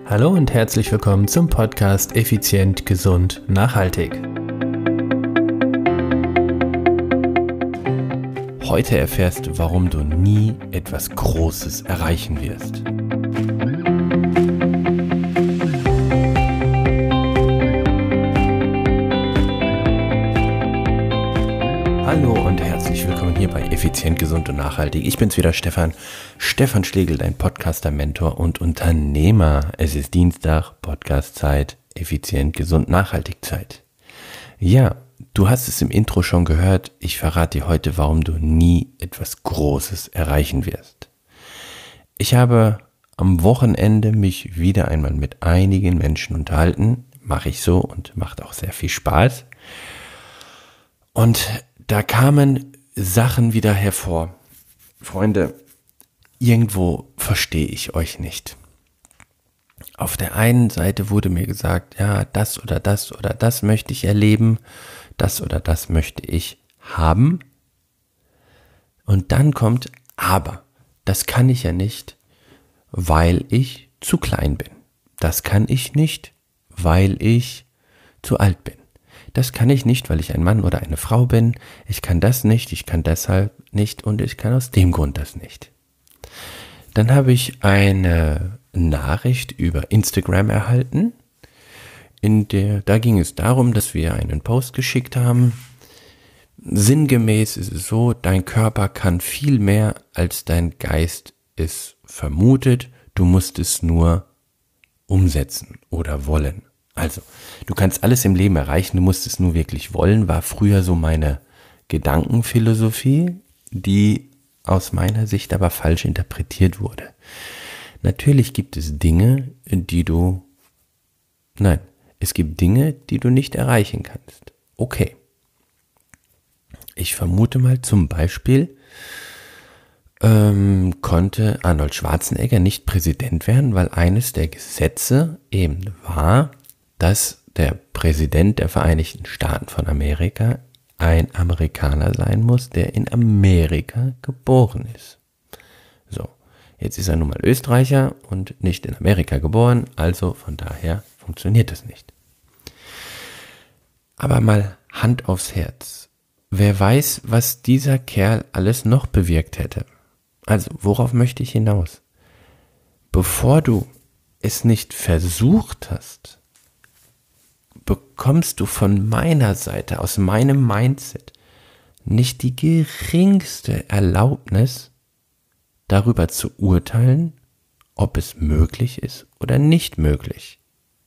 Hallo und herzlich willkommen zum Podcast Effizient, Gesund, Nachhaltig. Heute erfährst du, warum du nie etwas Großes erreichen wirst. Hallo und herzlich willkommen hier bei Effizient, Gesund und Nachhaltig. Ich bin's wieder, Stefan Schlegel, dein Podcaster, Mentor und Unternehmer. Es ist Dienstag, Podcastzeit, Effizient, Gesund, Nachhaltig Zeit. Ja, du hast es im Intro schon gehört. Ich verrate dir heute, warum du nie etwas Großes erreichen wirst. Ich habe am Wochenende mich wieder einmal mit einigen Menschen unterhalten. Mache ich so und macht auch sehr viel Spaß. Und da kamen Sachen wieder hervor. Freunde, irgendwo verstehe ich euch nicht. Auf der einen Seite wurde mir gesagt, ja, das oder das oder das möchte ich erleben, das oder das möchte ich haben. Und dann kommt, aber das kann ich ja nicht, weil ich zu klein bin. Das kann ich nicht, weil ich zu alt bin. Das kann ich nicht, weil ich ein Mann oder eine Frau bin. Ich kann das nicht, ich kann deshalb nicht und ich kann aus dem Grund das nicht. Dann habe ich eine Nachricht über Instagram erhalten. Da ging es darum, dass wir einen Post geschickt haben. Sinngemäß ist es so, dein Körper kann viel mehr, als dein Geist es vermutet. Du musst es nur umsetzen oder wollen. Also, du kannst alles im Leben erreichen, du musst es nur wirklich wollen, war früher so meine Gedankenphilosophie, die aus meiner Sicht aber falsch interpretiert wurde. Natürlich gibt es Dinge, es gibt Dinge, die du nicht erreichen kannst. Okay. Ich vermute mal zum Beispiel, konnte Arnold Schwarzenegger nicht Präsident werden, weil eines der Gesetze eben war, dass der Präsident der Vereinigten Staaten von Amerika ein Amerikaner sein muss, der in Amerika geboren ist. So, jetzt ist er nun mal Österreicher und nicht in Amerika geboren, also von daher funktioniert das nicht. Aber mal Hand aufs Herz. Wer weiß, was dieser Kerl alles noch bewirkt hätte. Also, worauf möchte ich hinaus? Bevor du es nicht versucht hast, bekommst du von meiner Seite, aus meinem Mindset, nicht die geringste Erlaubnis, darüber zu urteilen, ob es möglich ist oder nicht möglich.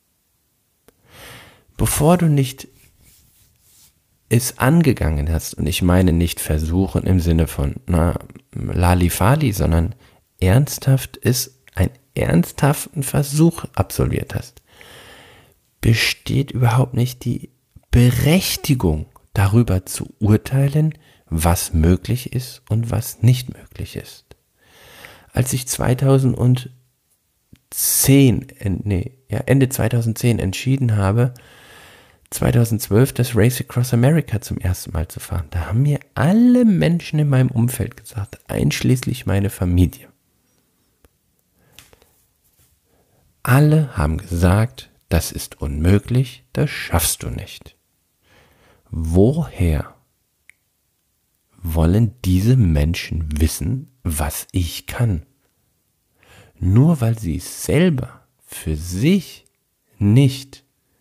Bevor du nicht es angegangen hast, und ich meine nicht versuchen im Sinne von Lalifali, sondern einen ernsthaften Versuch absolviert hast, besteht überhaupt nicht die Berechtigung, darüber zu urteilen, was möglich ist und was nicht möglich ist. Als ich Ende 2010 entschieden habe, 2012 das Race Across America zum ersten Mal zu fahren, da haben mir alle Menschen in meinem Umfeld gesagt, einschließlich meine Familie. Alle haben gesagt, das ist unmöglich, das schaffst du nicht. Woher wollen diese Menschen wissen, was ich kann? Nur weil sie es selber für sich nicht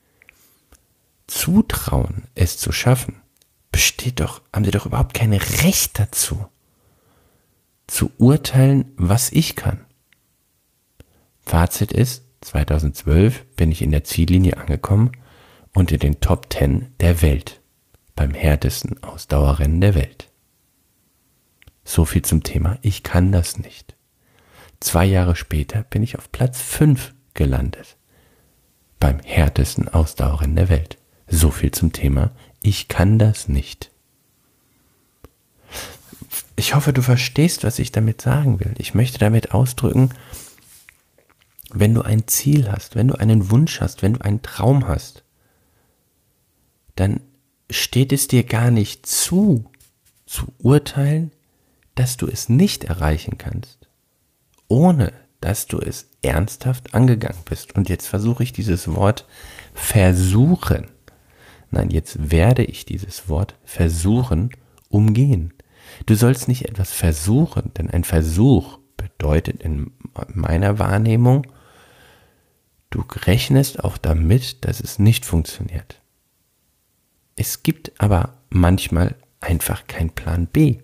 zutrauen, es zu schaffen, haben sie doch überhaupt kein Recht dazu, zu urteilen, was ich kann. Fazit ist, 2012 bin ich in der Ziellinie angekommen und in den Top 10 der Welt, beim härtesten Ausdauerrennen der Welt. So viel zum Thema, ich kann das nicht. 2 Jahre später bin ich auf Platz 5 gelandet, beim härtesten Ausdauerrennen der Welt. So viel zum Thema, ich kann das nicht. Ich hoffe, du verstehst, was ich damit sagen will. Ich möchte damit ausdrücken, wenn du ein Ziel hast, wenn du einen Wunsch hast, wenn du einen Traum hast, dann steht es dir gar nicht zu urteilen, dass du es nicht erreichen kannst, ohne dass du es ernsthaft angegangen bist. Und jetzt versuche ich dieses Wort versuchen. Nein, jetzt werde ich dieses Wort versuchen umgehen. Du sollst nicht etwas versuchen, denn ein Versuch bedeutet in meiner Wahrnehmung, du rechnest auch damit, dass es nicht funktioniert. Es gibt aber manchmal einfach keinen Plan B.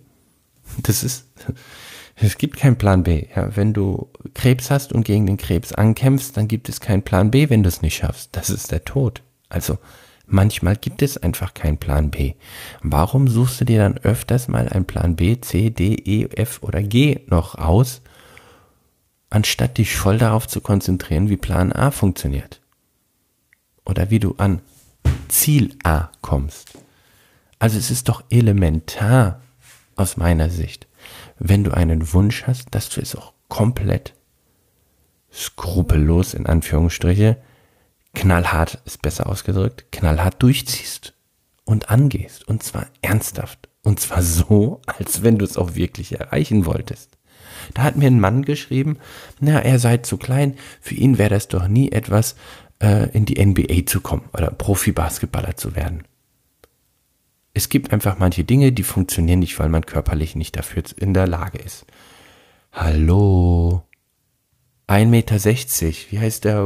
Es gibt keinen Plan B. Ja, wenn du Krebs hast und gegen den Krebs ankämpfst, dann gibt es keinen Plan B, wenn du es nicht schaffst. Das ist der Tod. Also manchmal gibt es einfach keinen Plan B. Warum suchst du dir dann öfters mal einen Plan B, C, D, E, F oder G noch aus, anstatt dich voll darauf zu konzentrieren, wie Plan A funktioniert? Oder wie du an Ziel A kommst. Also es ist doch elementar aus meiner Sicht, wenn du einen Wunsch hast, dass du es auch komplett skrupellos, in Anführungsstriche, knallhart ist besser ausgedrückt, knallhart durchziehst und angehst. Und zwar ernsthaft. Und zwar so, als wenn du es auch wirklich erreichen wolltest. Da hat mir ein Mann geschrieben, er sei zu klein, für ihn wäre das doch nie etwas, in die NBA zu kommen oder Profi-Basketballer zu werden. Es gibt einfach manche Dinge, die funktionieren nicht, weil man körperlich nicht dafür in der Lage ist. Hallo? 1,60 Meter, wie heißt der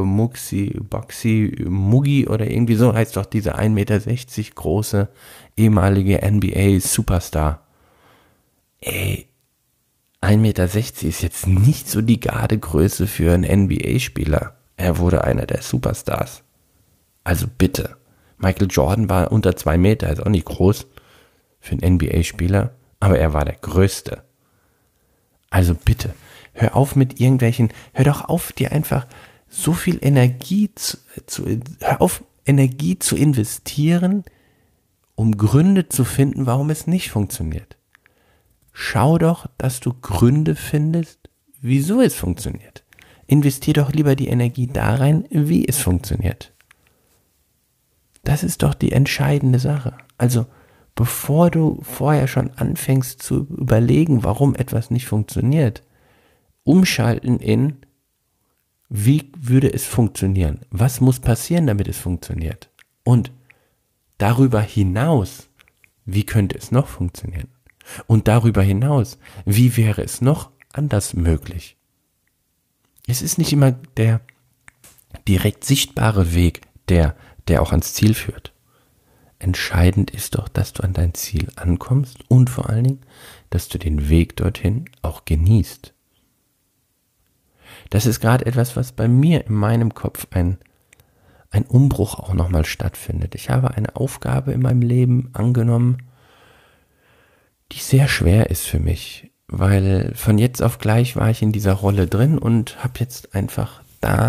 Muggi oder irgendwie so heißt doch dieser 1,60 Meter große ehemalige NBA-Superstar. 1,60 Meter ist jetzt nicht so die Gardegröße für einen NBA-Spieler. Er wurde einer der Superstars. Also bitte. Michael Jordan war unter 2 Meter, ist auch nicht groß für einen NBA-Spieler, aber er war der Größte. Also bitte, hör auf mit irgendwelchen, hör doch auf, dir einfach so viel Energie hör auf, Energie zu investieren, um Gründe zu finden, warum es nicht funktioniert. Schau doch, dass du Gründe findest, wieso es funktioniert. Investier doch lieber die Energie da rein, wie es funktioniert. Das ist doch die entscheidende Sache. Also, bevor du vorher schon anfängst zu überlegen, warum etwas nicht funktioniert, umschalten in, wie würde es funktionieren? Was muss passieren, damit es funktioniert? Und darüber hinaus, wie könnte es noch funktionieren? Und darüber hinaus, wie wäre es noch anders möglich? Es ist nicht immer der direkt sichtbare Weg, der auch ans Ziel führt. Entscheidend ist doch, dass du an dein Ziel ankommst und vor allen Dingen, dass du den Weg dorthin auch genießt. Das ist gerade etwas, was bei mir in meinem Kopf ein Umbruch auch nochmal stattfindet. Ich habe eine Aufgabe in meinem Leben angenommen, die sehr schwer ist für mich, weil von jetzt auf gleich war ich in dieser Rolle drin und habe jetzt einfach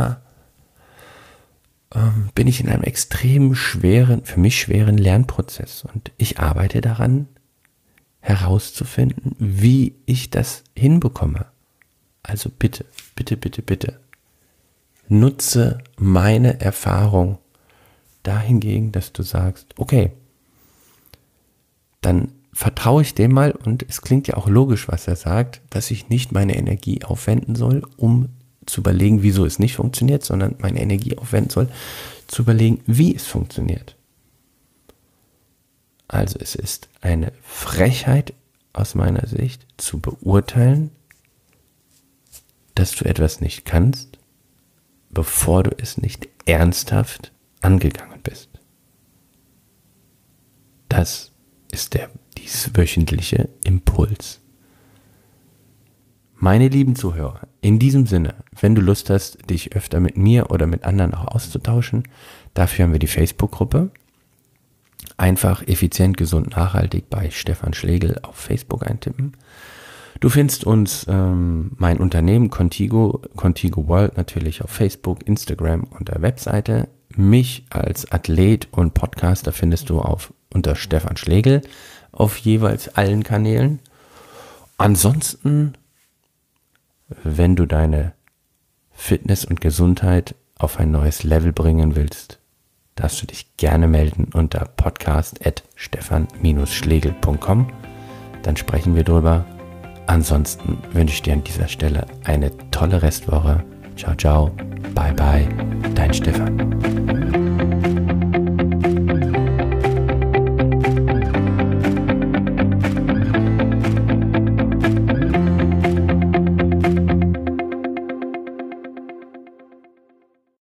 bin ich in einem extrem für mich schweren Lernprozess und ich arbeite daran, herauszufinden, wie ich das hinbekomme. Also bitte, bitte, bitte, bitte, nutze meine Erfahrung dahingegen, dass du sagst, okay, dann vertraue ich dem mal und es klingt ja auch logisch, was er sagt, dass ich nicht meine Energie aufwenden soll, um zu überlegen, wieso es nicht funktioniert, sondern meine Energie aufwenden soll, zu überlegen, wie es funktioniert. Also es ist eine Frechheit aus meiner Sicht zu beurteilen, dass du etwas nicht kannst, bevor du es nicht ernsthaft angegangen bist. Das ist der dieswöchentliche Impuls. Meine lieben Zuhörer, in diesem Sinne, wenn du Lust hast, dich öfter mit mir oder mit anderen auch auszutauschen, dafür haben wir die Facebook-Gruppe. Einfach effizient, gesund, nachhaltig bei Stefan Schlegel auf Facebook eintippen. Du findest uns, mein Unternehmen Contigo World natürlich auf Facebook, Instagram und der Webseite. Mich als Athlet und Podcaster findest du unter Stefan Schlegel auf jeweils allen Kanälen. Ansonsten, wenn du deine Fitness und Gesundheit auf ein neues Level bringen willst, darfst du dich gerne melden unter podcast@stefan-schlegel.com. Dann sprechen wir drüber. Ansonsten wünsche ich dir an dieser Stelle eine tolle Restwoche. Ciao, ciao. Bye, bye. Dein Stefan.